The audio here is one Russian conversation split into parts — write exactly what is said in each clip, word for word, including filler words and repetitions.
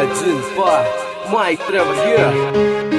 Один, два, Майк Тревор, yeah.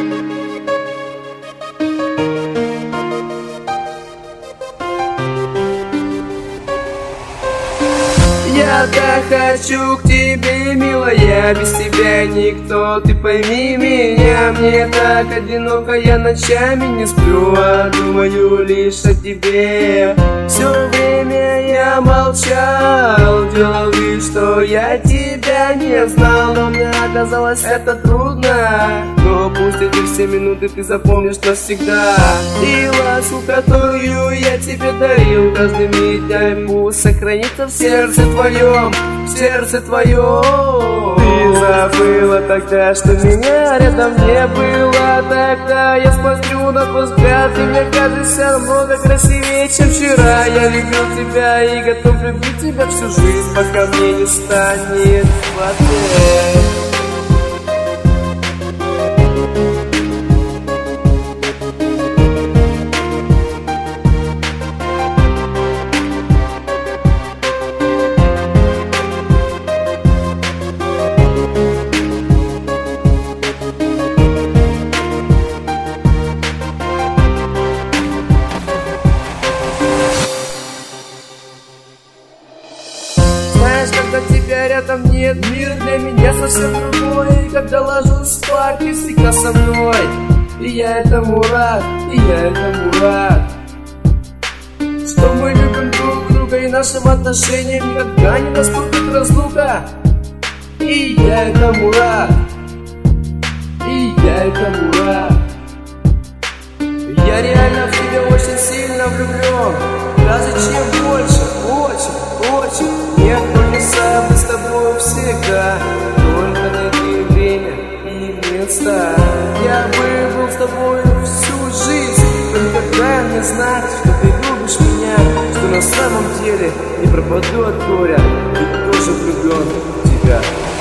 Я так хочу к тебе, милая, без тебя никто, ты пойми меня. Мне так одиноко, я ночами не сплю, а думаю лишь о тебе. Все время я молчал, делал вид, что я тебя не знал, но мне оказалось это трудно. Но пусть эти все минуты ты запомнишь навсегда. И ласку, которую я тебе дарил, каждыми днями пусть сохранится в сердце твоем, в сердце твоем. Ты забыла тогда, что меня рядом не было. Тогда я смотрю на твой взгляд, и мне кажется много красивее, чем вчера. Я любил тебя и готов любить тебя всю жизнь, пока мне не станет хватать. Когда тебя рядом нет, мир для меня совсем другой. И когда ложусь спать, ты всегда со мной. И я этому рад, и я этому рад, что мы любим друг друга, и нашим отношениям никогда не наступит разлука. И я этому рад, и я этому рад. Я реально в тебя очень сильно влюблен, даже чем больше, очень, очень. Нет, полюса, мы с тобой всегда, только найди время и место. Я бы был с тобой всю жизнь, но никогда не знать, что ты любишь меня, что на самом деле не пропаду от горя, ведь тоже влюблен в тебя.